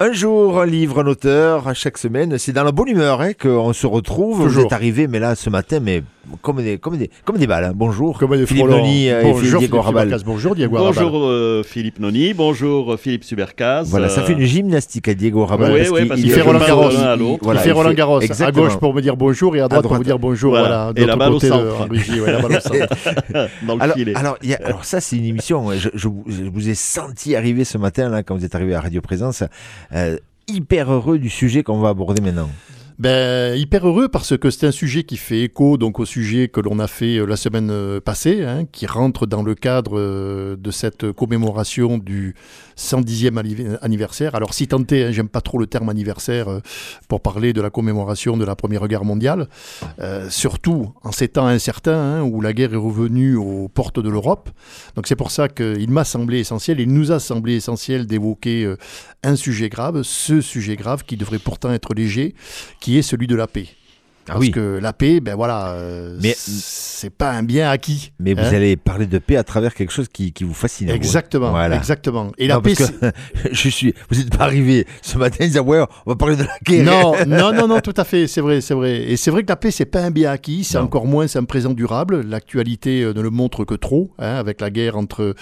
Un jour, un livre, un auteur, chaque semaine. C'est dans la bonne humeur qu'on se retrouve. Toujours. Vous êtes arrivé, mais là, ce matin, mais comme des balles. Hein. Bonjour, Comme des Philippe frelons. Noni et Bonjour Diego Rabal. Subercaz. Bonjour Diego Rabal. Bonjour Philippe Noni, bonjour Philippe Subercaz. Voilà, ça fait une gymnastique à Diego Rabal. Oui, parce Il qu'il fait Roland Garros. Voilà, il fait Roland Garros. exactement. À gauche pour me dire bonjour et à droite pour vous dire bonjour. Voilà. Et la balle au centre. La balle au centre. Dans le filet. Alors ça, c'est une émission. Je vous ai senti arriver ce matin, là, quand vous êtes arrivé à Radio Présence, hyper heureux du sujet qu'on va aborder maintenant. Hyper heureux parce que c'est un sujet qui fait écho donc au sujet que l'on a fait la semaine passée, qui rentre dans le cadre de cette commémoration du 110e anniversaire. Alors si tant est, j'aime pas trop le terme anniversaire pour parler de la commémoration de la Première Guerre mondiale, surtout en ces temps incertains où la guerre est revenue aux portes de l'Europe. Donc c'est pour ça qu'il m'a semblé essentiel, il nous a semblé essentiel d'évoquer un sujet grave, ce sujet grave qui devrait pourtant être léger, qui est celui de la paix. Parce que la paix, mais c'est pas un bien acquis. Mais vous allez parler de paix à travers quelque chose qui vous fascine. Exactement, voilà. Exactement. Et non, la paix, vous n'êtes pas arrivé ce matin en disant on va parler de la guerre. Non, tout à fait, c'est vrai. Et c'est vrai que la paix, c'est pas un bien acquis, c'est encore moins un présent durable. L'actualité ne le montre que trop, avec la guerre entre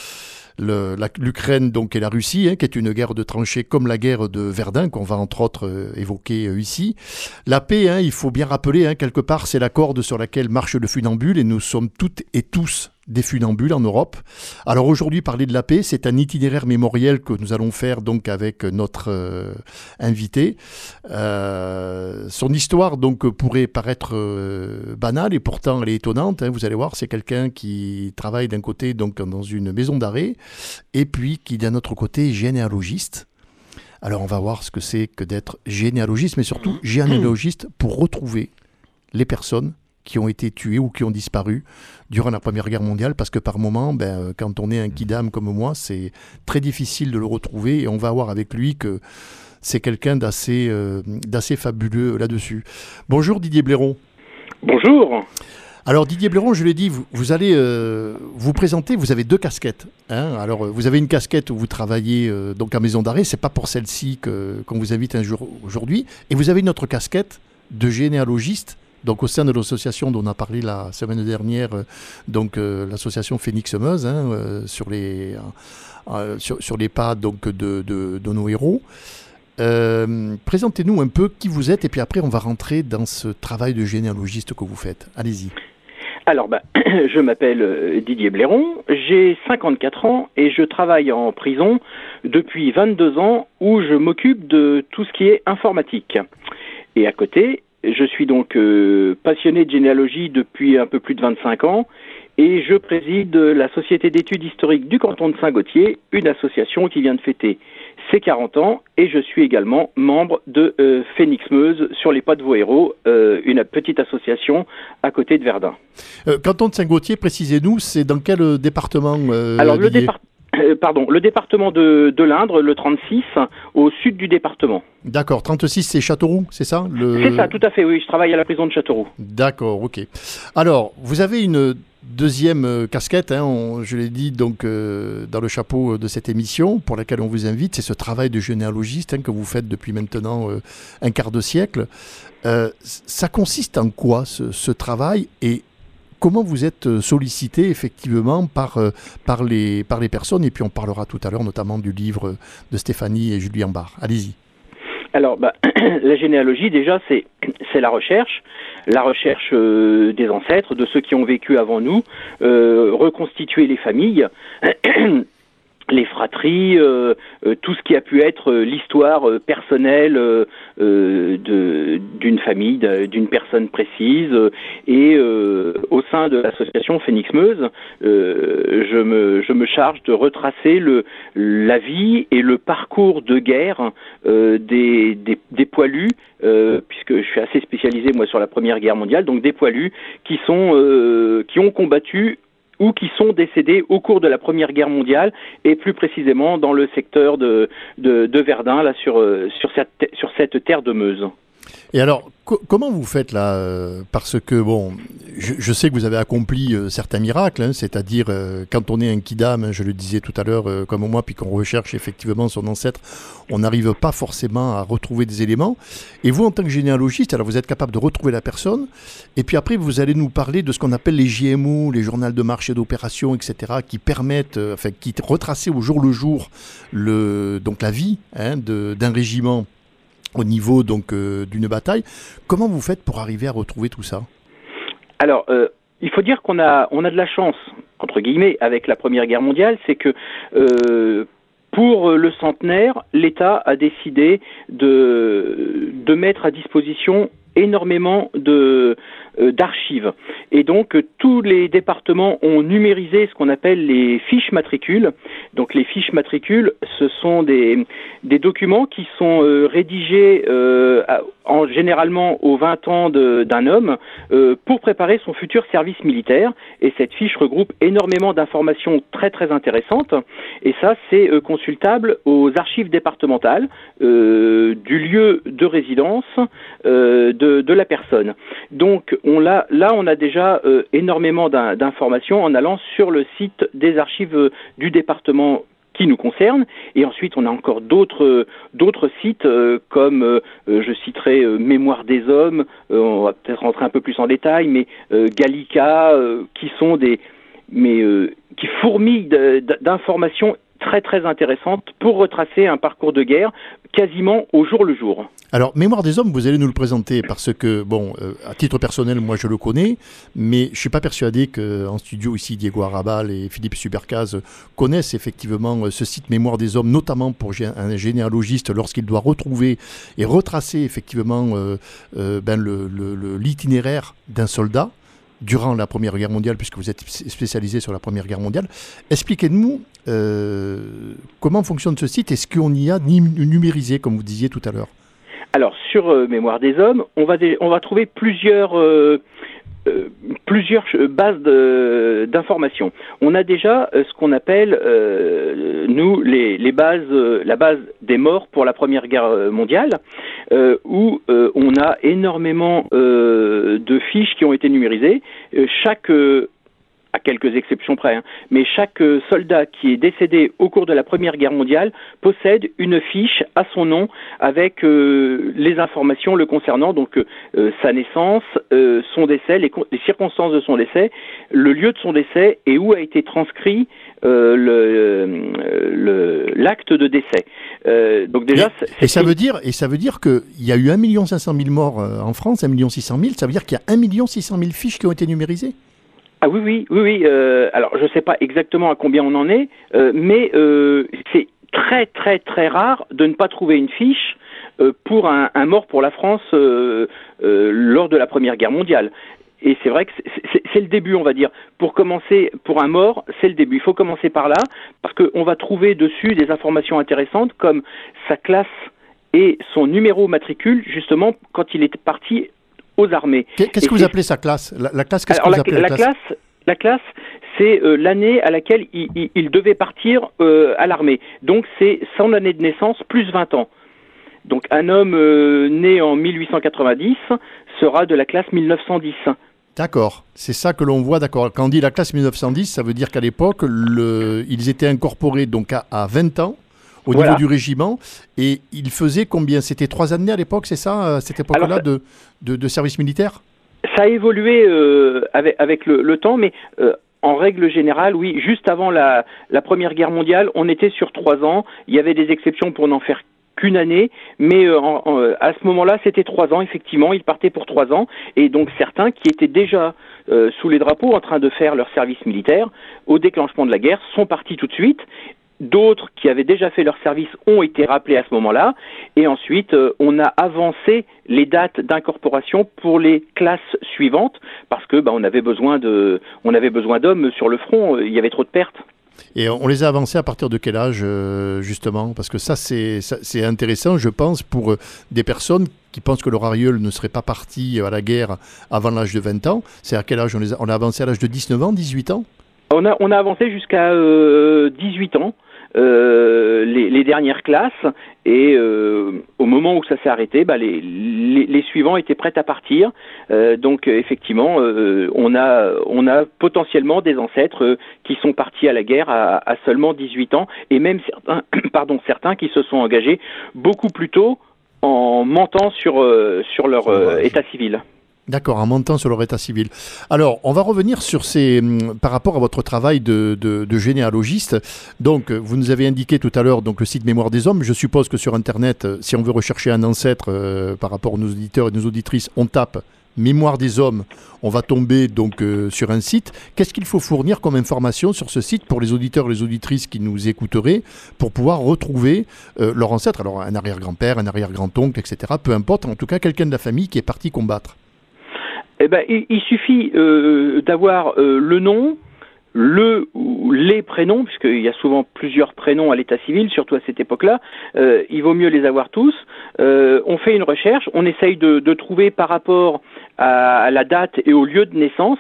l'Ukraine donc et la Russie, qui est une guerre de tranchées comme la guerre de Verdun qu'on va entre autres évoquer ici. La paix, il faut bien rappeler, quelque part, c'est la corde sur laquelle marche le funambule et nous sommes toutes et tous des funambules en Europe. Alors aujourd'hui, parler de la paix, c'est un itinéraire mémoriel que nous allons faire donc avec notre invité. Son histoire donc pourrait paraître banale et pourtant elle est étonnante. Vous allez voir, c'est quelqu'un qui travaille d'un côté donc dans une maison d'arrêt et puis qui d'un autre côté est généalogiste. Alors on va voir ce que c'est que d'être généalogiste, mais surtout généalogiste pour retrouver les personnes qui ont été tués ou qui ont disparu durant la Première Guerre mondiale, parce que par moment, quand on est un kidam comme moi, c'est très difficile de le retrouver, et on va voir avec lui que c'est quelqu'un d'assez fabuleux là-dessus. Bonjour Didier Blairon. Bonjour. Alors Didier Blairon, je l'ai dit, vous allez vous présenter, vous avez deux casquettes. Alors vous avez une casquette où vous travaillez donc à maison d'arrêt, c'est pas pour celle-ci qu'on vous invite un jour aujourd'hui, et vous avez une autre casquette de généalogiste, donc au sein de l'association dont on a parlé la semaine dernière, l'association Phoenix Meuse, sur les pas donc de nos héros. Présentez-nous un peu qui vous êtes et puis après on va rentrer dans ce travail de généalogiste que vous faites. Allez-y. Alors, je m'appelle Didier Blairon, j'ai 54 ans et je travaille en prison depuis 22 ans où je m'occupe de tout ce qui est informatique. Et à côté, je suis donc passionné de généalogie depuis un peu plus de 25 ans et je préside la Société d'études historiques du canton de Saint-Gauthier, une association qui vient de fêter ses 40 ans, et je suis également membre de Phoenix Meuse sur les pas de vos héros, une petite association à côté de Verdun. Canton de Saint-Gauthier, précisez-nous, c'est dans quel département Alors le département de l'Indre, le 36, au sud du département. D'accord, 36 c'est Châteauroux, c'est ça C'est ça, tout à fait, oui, je travaille à la prison de Châteauroux. D'accord, ok. Alors, vous avez une deuxième casquette, je l'ai dit donc dans le chapeau de cette émission pour laquelle on vous invite, c'est ce travail de généalogiste que vous faites depuis maintenant un quart de siècle. Ça consiste en quoi ce travail et comment vous êtes sollicité effectivement par les personnes, et puis on parlera tout à l'heure notamment du livre de Stéphanie et Julien Barre. Allez-y. Alors, la généalogie, déjà, c'est la recherche des ancêtres, de ceux qui ont vécu avant nous, reconstituer les familles, les fratries, tout ce qui a pu être l'histoire personnelle d'une famille, d'une personne précise. Et au sein de l'association Phoenix Meuse, je me charge de retracer la vie et le parcours de guerre des poilus, puisque je suis assez spécialisé moi sur la Première Guerre mondiale, donc des poilus qui ont combattu ou qui sont décédés au cours de la Première Guerre mondiale, et plus précisément dans le secteur de Verdun, là sur cette terre de Meuse. Et alors, comment vous faites là parce que, bon, je sais que vous avez accompli certains miracles, hein, c'est-à-dire quand on est un kidam, je le disais tout à l'heure, comme moi, puis qu'on recherche effectivement son ancêtre, on n'arrive pas forcément à retrouver des éléments. Et vous, en tant que généalogiste, alors vous êtes capable de retrouver la personne, et puis après, vous allez nous parler de ce qu'on appelle les JMO, les journaux de marche et d'opération, etc., qui permettent, qui retracer au jour le jour donc la vie d'un régiment au niveau donc d'une bataille. Comment vous faites pour arriver à retrouver tout ça ? Alors, il faut dire qu'on a de la chance, entre guillemets, avec la Première Guerre mondiale, c'est que pour le centenaire, l'État a décidé de mettre à disposition énormément d'archives. Et donc, tous les départements ont numérisé ce qu'on appelle les fiches matricules. Donc, les fiches matricules, ce sont des documents qui sont rédigés généralement aux 20 ans d'un homme pour préparer son futur service militaire. Et cette fiche regroupe énormément d'informations très très intéressantes. Et ça, c'est consultable aux archives départementales du lieu de résidence de la personne. Donc on a déjà énormément d'informations en allant sur le site des archives du département qui nous concerne, et ensuite on a encore d'autres sites comme je citerai Mémoire des hommes, on va peut-être rentrer un peu plus en détail, mais Gallica, qui sont qui fourmillent d'informations très très intéressantes pour retracer un parcours de guerre quasiment au jour le jour. Alors, Mémoire des hommes, vous allez nous le présenter parce que, bon, à titre personnel, moi je le connais, mais je ne suis pas persuadé qu'en studio ici, Diego Arrabal et Philippe Subercaz connaissent effectivement ce site Mémoire des hommes, notamment pour un généalogiste lorsqu'il doit retrouver et retracer effectivement l'itinéraire d'un soldat durant la Première Guerre mondiale, puisque vous êtes spécialisé sur la Première Guerre mondiale. Expliquez-nous comment fonctionne ce site et ce qu'on y a numérisé, comme vous disiez tout à l'heure. Alors, sur Mémoire des hommes, on va trouver plusieurs bases d'informations. On a déjà ce qu'on appelle, nous, les bases, la base des morts pour la Première Guerre mondiale, où on a énormément de fiches qui ont été numérisées. À quelques exceptions près, mais chaque soldat qui est décédé au cours de la Première Guerre mondiale possède une fiche à son nom avec les informations le concernant, donc sa naissance, son décès, les circonstances de son décès, le lieu de son décès et où a été transcrit l'acte de décès. Donc déjà, ça veut dire qu'il y a eu 1 500 000 morts en France, 1 600 000, ça veut dire qu'il y a 1 600 000 fiches qui ont été numérisées ? Ah oui. Alors, je ne sais pas exactement à combien on en est, mais c'est très, très, très rare de ne pas trouver une fiche pour un mort pour la France lors de la Première Guerre mondiale. Et c'est vrai que c'est le début, on va dire. Pour commencer, pour un mort, c'est le début. Il faut commencer par là, parce qu'on va trouver dessus des informations intéressantes, comme sa classe et son numéro matricule, justement, quand il est parti aux armées. Qu'est-ce que vous appelez sa classe ? La classe, qu'est-ce que vous appelez la classe ? La classe, c'est l'année à laquelle il devait partir à l'armée. Donc, c'est son année de naissance plus 20 ans. Donc, un homme né en 1890 sera de la classe 1910. D'accord, c'est ça que l'on voit, d'accord. Quand on dit la classe 1910, ça veut dire qu'à l'époque, ils étaient incorporés donc à 20 ans au niveau du régiment, et il faisait combien ? C'était 3 années à l'époque, c'est ça, à cette époque-là, de service militaire ? Ça a évolué avec le temps, mais en règle générale, oui, juste avant la Première Guerre mondiale, on était sur 3 ans. Il y avait des exceptions pour n'en faire qu'une année, mais à ce moment-là, c'était 3 ans, effectivement, ils partaient pour 3 ans, et donc certains qui étaient déjà sous les drapeaux en train de faire leur service militaire, au déclenchement de la guerre, sont partis tout de suite. D'autres qui avaient déjà fait leur service ont été rappelés à ce moment-là, et ensuite on a avancé les dates d'incorporation pour les classes suivantes, parce que on avait besoin d'hommes sur le front, il y avait trop de pertes. Et on les a avancés à partir de quel âge, justement ? Parce que ça, c'est intéressant, je pense, pour des personnes qui pensent que leur aïeul ne serait pas parti à la guerre avant l'âge de 20 ans. C'est à quel âge on a avancé à l'âge de 19 ans, 18 ans ? On a avancé jusqu'à 18 ans. Les dernières classes, et au moment où ça s'est arrêté, les suivants étaient prêts à partir. Donc effectivement, on a potentiellement des ancêtres qui sont partis à la guerre à seulement 18 ans, et même certains qui se sont engagés beaucoup plus tôt en mentant sur leur état civil. D'accord, en montant sur leur état civil. Alors, on va revenir sur par rapport à votre travail de généalogiste. Donc, vous nous avez indiqué tout à l'heure donc le site Mémoire des Hommes. Je suppose que sur Internet, si on veut rechercher un ancêtre par rapport à nos auditeurs et nos auditrices, on tape Mémoire des Hommes. On va tomber donc sur un site. Qu'est-ce qu'il faut fournir comme information sur ce site pour les auditeurs et les auditrices qui nous écouteraient pour pouvoir retrouver leur ancêtre? Alors, un arrière-grand-père, un arrière-grand-oncle, etc. Peu importe, en tout cas, quelqu'un de la famille qui est parti combattre. Eh ben, il suffit d'avoir le nom, ou les prénoms, puisqu'il y a souvent plusieurs prénoms à l'état civil, surtout à cette époque-là. Il vaut mieux les avoir tous. On fait une recherche, on essaye de trouver par rapport à la date et au lieu de naissance.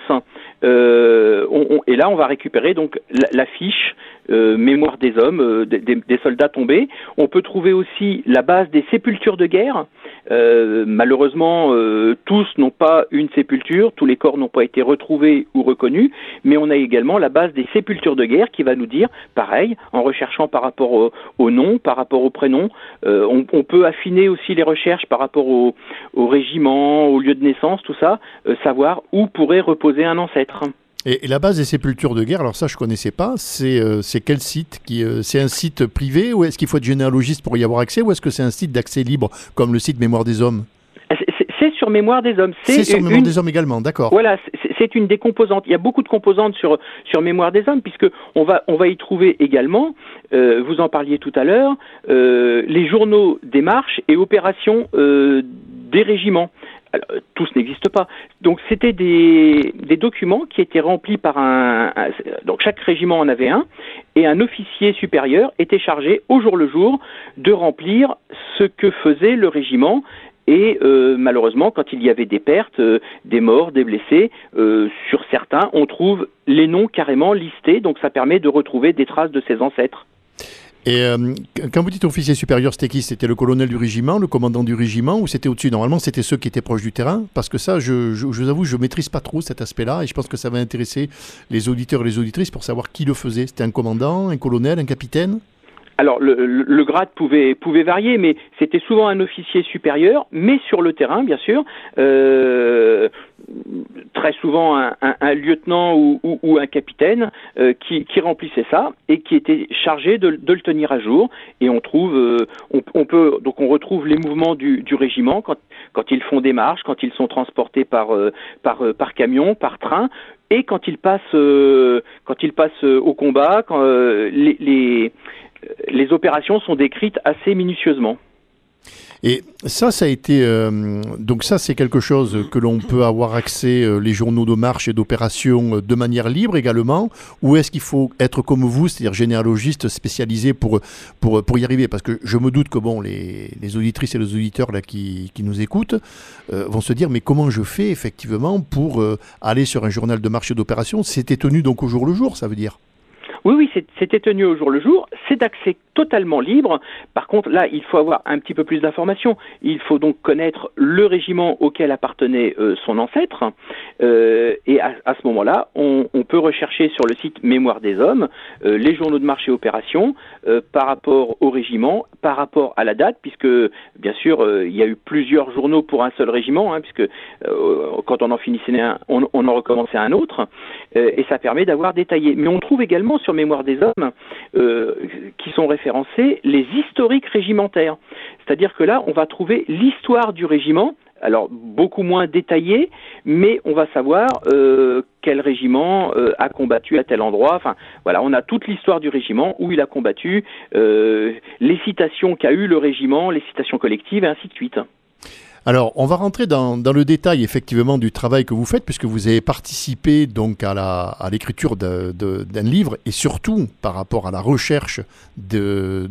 Et là, on va récupérer donc la fiche Mémoire des hommes, des soldats tombés. On peut trouver aussi la base des sépultures de guerre. Malheureusement, tous n'ont pas une sépulture, tous les corps n'ont pas été retrouvés ou reconnus, mais on a également la base des sépultures de guerre qui va nous dire, pareil, en recherchant par rapport au nom, par rapport au prénom. On peut affiner aussi les recherches par rapport au régiment, au lieu de naissance, tout ça, savoir où pourrait reposer un ancêtre. Et la base des sépultures de guerre, alors ça je connaissais pas, c'est quel site c'est un site privé ou est-ce qu'il faut être généalogiste pour y avoir accès ou est-ce que c'est un site d'accès libre comme le site Mémoire des Hommes? C'est sur Mémoire des Hommes. C'est sur Mémoire des Hommes également, d'accord. Voilà, c'est une des composantes. Il y a beaucoup de composantes sur Mémoire des Hommes, puisque on va y trouver également, vous en parliez tout à l'heure, les journaux des marches et opérations des régiments. Alors, tous n'existent pas. Donc c'était des documents qui étaient remplis par donc chaque régiment en avait un, et un officier supérieur était chargé au jour le jour de remplir ce que faisait le régiment. Et malheureusement, quand il y avait des pertes, des morts, des blessés, sur certains, on trouve les noms carrément listés, donc ça permet de retrouver des traces de ses ancêtres. Et quand vous dites officier supérieur, c'était qui? C'était le colonel du régiment, le commandant du régiment, ou c'était au-dessus? Normalement, c'était ceux qui étaient proches du terrain, parce que ça, je vous avoue, je maîtrise pas trop cet aspect-là, et je pense que ça va intéresser les auditeurs et les auditrices pour savoir qui le faisait. C'était un commandant, un colonel, un capitaine? Alors, le grade pouvait varier, mais c'était souvent un officier supérieur, mais sur le terrain, bien sûr, très souvent un lieutenant ou un capitaine qui remplissait ça et qui était chargé de le tenir à jour. Et on retrouve les mouvements du régiment quand ils font des marches, quand ils sont transportés par camion, par train. Et quand ils passent au combat, quand les opérations sont décrites assez minutieusement. Et ça a été... donc ça, c'est quelque chose que l'on peut avoir accès, les journaux de marche et d'opération, de manière libre également, ou est-ce qu'il faut être comme vous, c'est-à-dire généalogiste spécialisé pour y arriver? Parce que je me doute que les auditrices et les auditeurs là, qui nous écoutent vont se dire, mais comment je fais effectivement pour aller sur un journal de marche et d'opération? C'était tenu donc au jour le jour, ça veut dire? Oui, c'était tenu au jour le jour. C'est d'accès totalement libre. Par contre, là, il faut avoir un petit peu plus d'informations. Il faut donc connaître le régiment auquel appartenait son ancêtre. Et à ce moment-là, on peut rechercher sur le site Mémoire des Hommes les journaux de marche et opérations par rapport au régiment, par rapport à la date, puisque, bien sûr, il y a eu plusieurs journaux pour un seul régiment, puisque quand on en finissait un, on en recommençait un autre. Et ça permet d'avoir détaillé. Mais on trouve également sur Mémoire des Hommes qui sont référencés les historiques régimentaires. C'est-à-dire que là, on va trouver l'histoire du régiment, alors beaucoup moins détaillée, mais on va savoir quel régiment a combattu à tel endroit. Enfin, voilà, on a toute l'histoire du régiment, où il a combattu, les citations qu'a eu le régiment, les citations collectives, et ainsi de suite. Alors, on va rentrer dans le détail effectivement du travail que vous faites, puisque vous avez participé donc à l'écriture d'un livre et surtout par rapport à la recherche du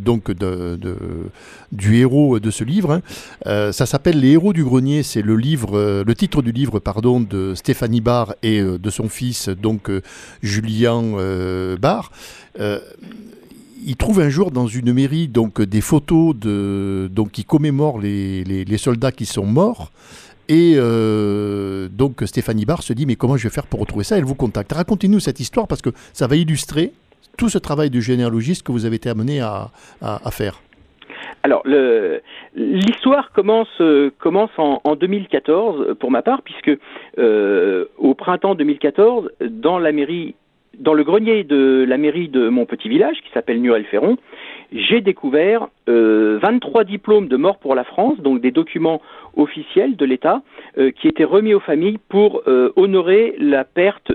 héros de ce livre. Ça s'appelle Les Héros du Grenier. C'est le titre du livre, de Stéphanie Barre et de son fils Julien Barre. il trouve un jour dans une mairie donc des photos qui commémorent les soldats qui sont morts. Et donc Stéphanie Barre se dit mais comment je vais faire pour retrouver ça? Elle vous contacte. Racontez-nous cette histoire parce que ça va illustrer tout ce travail de généalogiste que vous avez été amené à faire. Alors, l'histoire commence en 2014 pour ma part, puisque au printemps 2014, dans le grenier de la mairie de mon petit village, qui s'appelle Murel-Ferron, j'ai découvert 23 diplômes de mort pour la France, donc des documents officiels de l'État, qui étaient remis aux familles pour honorer la perte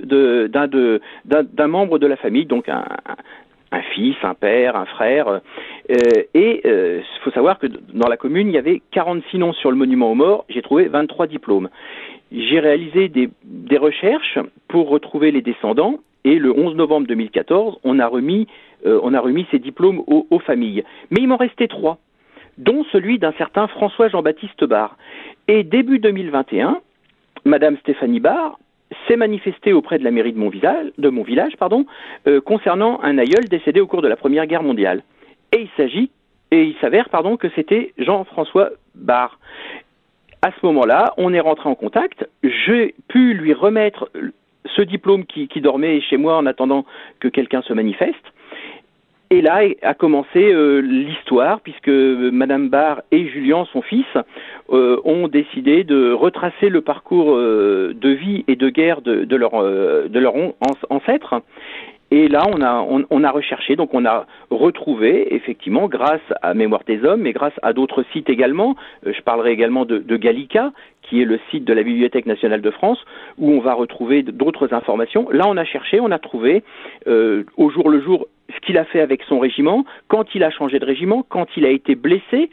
d'un membre de la famille, donc un fils, un père, un frère. Il faut savoir que dans la commune, il y avait 46 noms sur le monument aux morts. J'ai trouvé 23 diplômes. J'ai réalisé des recherches pour retrouver les descendants. Et le 11 novembre 2014, on a remis ces diplômes aux familles. Mais il m'en restait 3, dont celui d'un certain François Jean-Baptiste Barre. Et début 2021, Madame Stéphanie Barre s'est manifestée auprès de la mairie de mon village, concernant un aïeul décédé au cours de la Première Guerre mondiale. Et il s'avère que c'était Jean-François Barre. À ce moment-là, on est rentré en contact. J'ai pu lui remettre ce diplôme qui dormait chez moi en attendant que quelqu'un se manifeste. Et là a commencé l'histoire, puisque Madame Barre et Julien, son fils, ont décidé de retracer le parcours de vie et de guerre de leur ancêtre. Et là, on a recherché, donc on a retrouvé, effectivement, grâce à Mémoire des Hommes, mais grâce à d'autres sites également. Je parlerai également de Gallica, qui est le site de la Bibliothèque nationale de France, où on va retrouver d'autres informations. Là, on a cherché, on a trouvé, au jour le jour, ce qu'il a fait avec son régiment, quand il a changé de régiment, quand il a été blessé,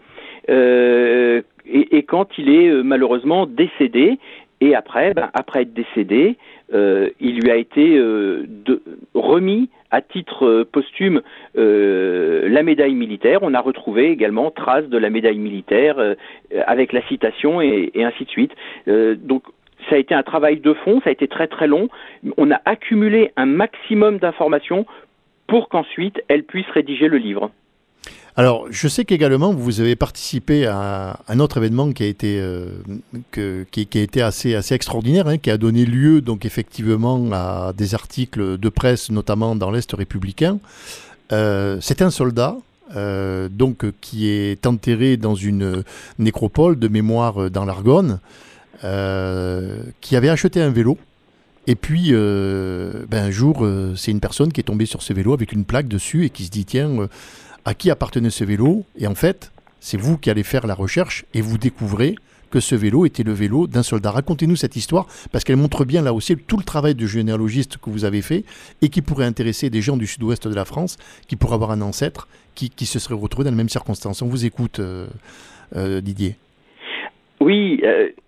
et quand il est malheureusement décédé. Et après être décédé, il lui a été remis à titre posthume la médaille militaire. On a retrouvé également trace de la médaille militaire avec la citation et ainsi de suite. Donc ça a été un travail de fond, ça a été très très long. On a accumulé un maximum d'informations pour qu'ensuite elle puisse rédiger le livre. Alors, je sais qu'également, vous avez participé à un autre événement qui a été, qui a été assez extraordinaire, qui a donné lieu, donc, effectivement, à des articles de presse, notamment dans l'Est républicain. C'est un soldat, qui est enterré dans une nécropole de mémoire dans l'Argonne, qui avait acheté un vélo. Et puis, un jour, c'est une personne qui est tombée sur ce vélo avec une plaque dessus et qui se dit, tiens... à qui appartenait ce vélo? Et en fait, c'est vous qui allez faire la recherche et vous découvrez que ce vélo était le vélo d'un soldat. Racontez-nous cette histoire, parce qu'elle montre bien là aussi tout le travail de généalogiste que vous avez fait et qui pourrait intéresser des gens du sud-ouest de la France, qui pourraient avoir un ancêtre qui se serait retrouvé dans les mêmes circonstances. On vous écoute, Didier. Oui,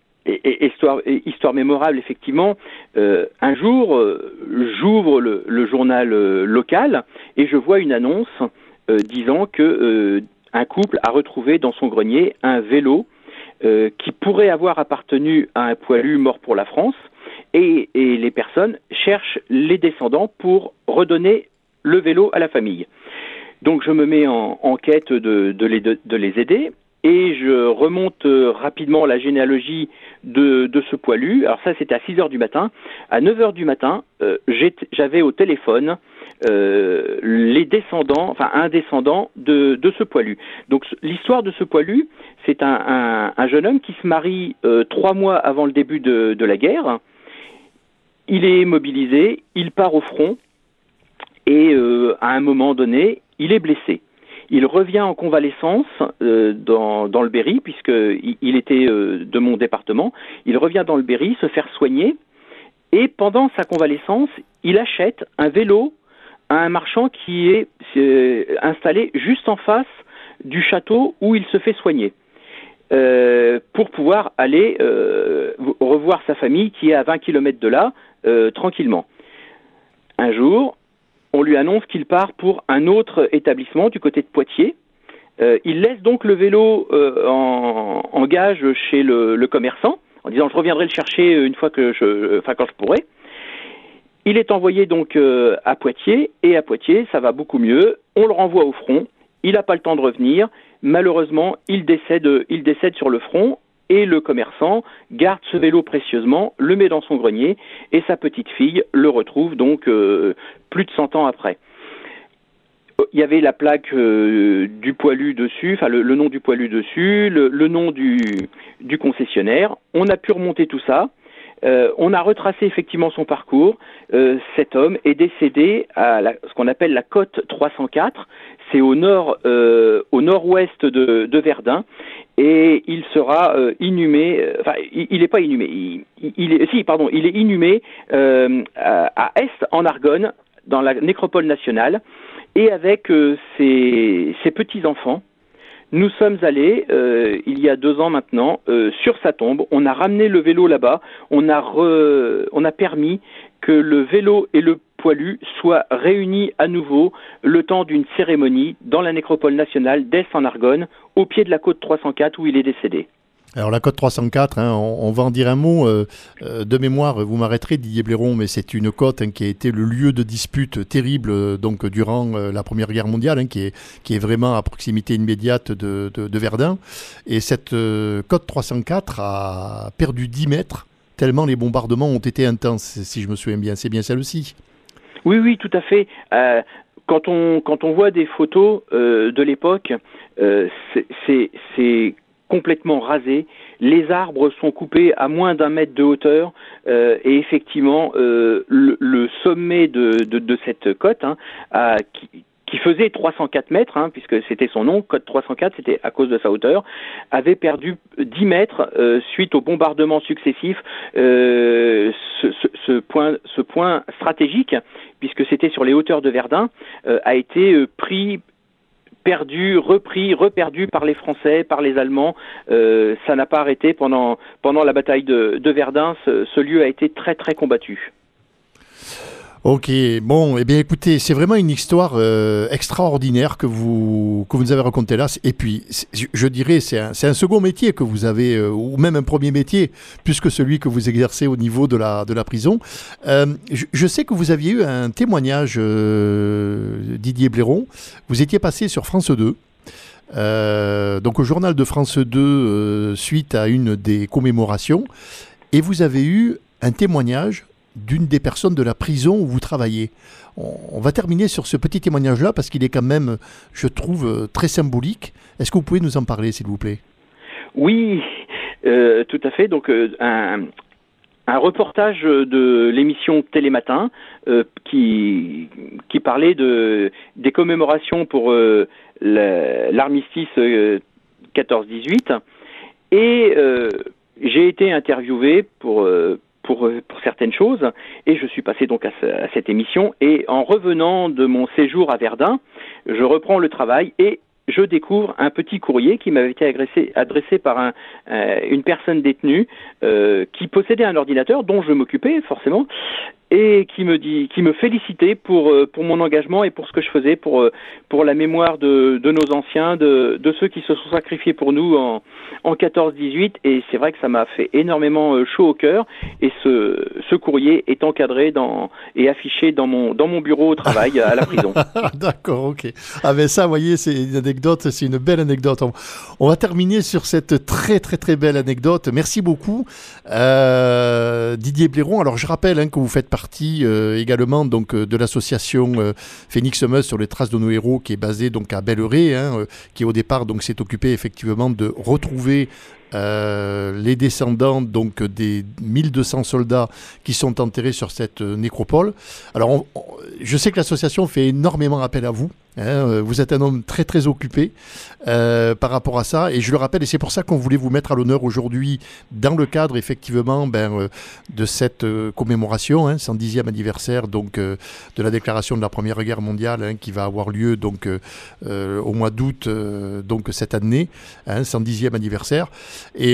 histoire mémorable, effectivement. Un jour, j'ouvre le journal local et je vois une annonce disant que un couple a retrouvé dans son grenier un vélo qui pourrait avoir appartenu à un poilu mort pour la France, et les personnes cherchent les descendants pour redonner le vélo à la famille. Donc je me mets en quête de les aider, et je remonte rapidement la généalogie de ce poilu. Alors ça, c'était à 6h du matin. À 9h du matin, j'avais au téléphone les descendants, enfin un descendant de ce poilu. Donc l'histoire de ce poilu, c'est un jeune homme qui se marie 3 mois avant le début de la guerre. Il est mobilisé, il part au front, et à un moment donné, il est blessé. Il revient en convalescence dans le Berry, puisqu'il était de mon département. Il revient dans le Berry se faire soigner, et pendant sa convalescence, il achète un vélo à un marchand qui est installé juste en face du château où il se fait soigner, pour pouvoir aller revoir sa famille qui est à 20 km de là, tranquillement. Un jour, on lui annonce qu'il part pour un autre établissement du côté de Poitiers. Il laisse donc le vélo en gage chez le commerçant, en disant « je reviendrai le chercher une fois quand je pourrai ». Il est envoyé donc à Poitiers, et à Poitiers, ça va beaucoup mieux. On le renvoie au front. Il n'a pas le temps de revenir. Malheureusement, il décède sur le front. Et le commerçant garde ce vélo précieusement, le met dans son grenier, et sa petite fille le retrouve donc plus de 100 ans après. Il y avait la plaque du poilu dessus, enfin le nom du poilu dessus, le nom du concessionnaire. On a pu remonter tout ça. On a retracé effectivement son parcours. Cet homme est décédé à ce qu'on appelle la côte 304. C'est au nord-ouest de Verdun. Et il sera inhumé. Enfin, il n'est pas inhumé. Il est inhumé à Est en Argonne, dans la nécropole nationale, et avec ses petits-enfants. Nous sommes allés, il y a 2 ans maintenant, sur sa tombe. On a ramené le vélo là-bas. On a permis que le vélo et le poilu soient réunis à nouveau le temps d'une cérémonie dans la nécropole nationale d'Est en Argonne, au pied de la côte 304 où il est décédé. Alors la côte 304, on va en dire un mot de mémoire, vous m'arrêterez Didier Blairon, mais c'est une côte qui a été le lieu de dispute terrible donc durant la Première Guerre mondiale, qui est vraiment à proximité immédiate de Verdun. Et cette côte 304 a perdu 10 mètres, tellement les bombardements ont été intenses, si je me souviens bien. C'est bien celle-ci. Oui, tout à fait. Quand on voit des photos de l'époque, c'est complètement rasé. Les arbres sont coupés à moins d'1 mètre de hauteur et effectivement le sommet de cette côte qui faisait 304 mètres, puisque c'était son nom, côte 304, c'était à cause de sa hauteur, avait perdu 10 mètres suite aux bombardements successifs. Ce point stratégique, puisque c'était sur les hauteurs de Verdun, a été reperdu par les Français, par les Allemands. Ça n'a pas arrêté pendant la bataille de Verdun. Ce lieu a été très très combattu. Ok, bon, eh bien écoutez, c'est vraiment une histoire extraordinaire que vous nous avez racontée là. Et puis, je dirais, c'est un second métier que vous avez, ou même un premier métier, plus que celui que vous exercez au niveau de la prison. Je sais que vous aviez eu un témoignage, Didier Blairon. Vous étiez passé sur France 2. Donc au journal de France 2, suite à une des commémorations. Et vous avez eu un témoignage d'une des personnes de la prison où vous travaillez. On va terminer sur ce petit témoignage-là parce qu'il est quand même, je trouve, très symbolique. Est-ce que vous pouvez nous en parler, s'il vous plaît ? Oui, tout à fait. Donc, un reportage de l'émission Télématin qui parlait des commémorations pour l'armistice 14-18. Et j'ai été interviewé pour certaines choses, et je suis passé donc à cette émission, et en revenant de mon séjour à Verdun, je reprends le travail, et je découvre un petit courrier qui m'avait été adressé par une personne détenue qui possédait un ordinateur dont je m'occupais forcément, et qui me félicitait pour mon engagement et pour ce que je faisais pour la mémoire de nos anciens, de ceux qui se sont sacrifiés pour nous en 14-18, et c'est vrai que ça m'a fait énormément chaud au cœur, et ce courrier est encadré et affiché dans mon bureau au travail à la prison. D'accord, ok. Ah ben ça, vous voyez, c'est une anecdote, c'est une belle anecdote. On va terminer sur cette très très très belle anecdote. Merci beaucoup, Didier Blairon. Alors je rappelle que vous faites partie également donc de l'association Phénix Meuse sur les traces de nos héros, qui est basée donc à Belleret, qui au départ donc s'est occupé effectivement de retrouver les descendants donc des 1200 soldats qui sont enterrés sur cette nécropole. Alors je sais que l'association fait énormément appel à vous. Vous êtes un homme très très occupé par rapport à ça, et je le rappelle, et c'est pour ça qu'on voulait vous mettre à l'honneur aujourd'hui dans le cadre effectivement de cette commémoration, 110e anniversaire donc de la déclaration de la Première Guerre mondiale, qui va avoir lieu donc au mois d'août donc cette année, 110e anniversaire. Et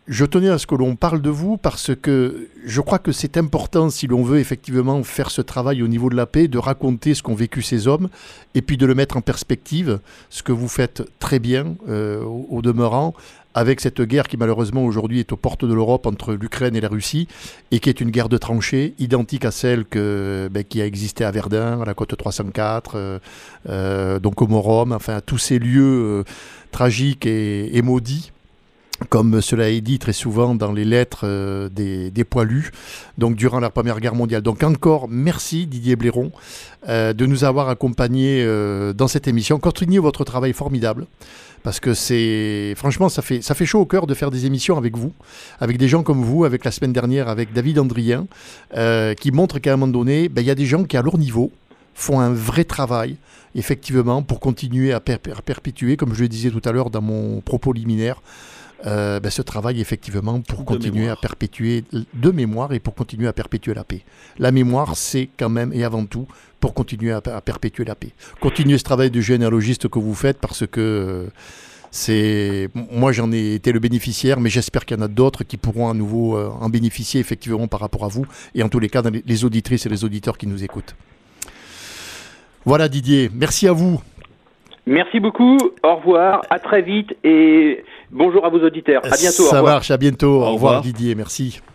je tenais à ce que l'on parle de vous parce que je crois que c'est important, si l'on veut effectivement faire ce travail au niveau de la paix, de raconter ce qu'ont vécu ces hommes et puis de le mettre en perspective, ce que vous faites très bien au demeurant, avec cette guerre qui malheureusement aujourd'hui est aux portes de l'Europe entre l'Ukraine et la Russie et qui est une guerre de tranchées identique à celle qui a existé à Verdun, à la côte 304, donc au Morum, enfin à tous ces lieux tragiques et maudits, comme cela est dit très souvent dans les lettres des poilus, donc durant la Première Guerre mondiale. Donc encore merci Didier Blairon de nous avoir accompagnés dans cette émission. Continuez votre travail formidable, parce que franchement ça fait chaud au cœur de faire des émissions avec vous, avec des gens comme vous, avec la semaine dernière avec David Andrien, qui montre qu'à un moment donné, il y a des gens qui à leur niveau font un vrai travail, effectivement, pour continuer à perpétuer, comme je le disais tout à l'heure dans mon propos liminaire, ce travail effectivement pour continuer à perpétuer de mémoire et pour continuer à perpétuer la paix. La mémoire, c'est quand même et avant tout pour continuer à perpétuer la paix. Continuez ce travail de généalogiste que vous faites, parce que moi j'en ai été le bénéficiaire, mais j'espère qu'il y en a d'autres qui pourront à nouveau en bénéficier effectivement par rapport à vous, et en tous les cas dans les auditrices et les auditeurs qui nous écoutent. Voilà Didier, merci à vous. Merci beaucoup, au revoir, à très vite et bonjour à vos auditeurs. À bientôt. Ça marche, à bientôt. Au revoir revoir Didier, merci.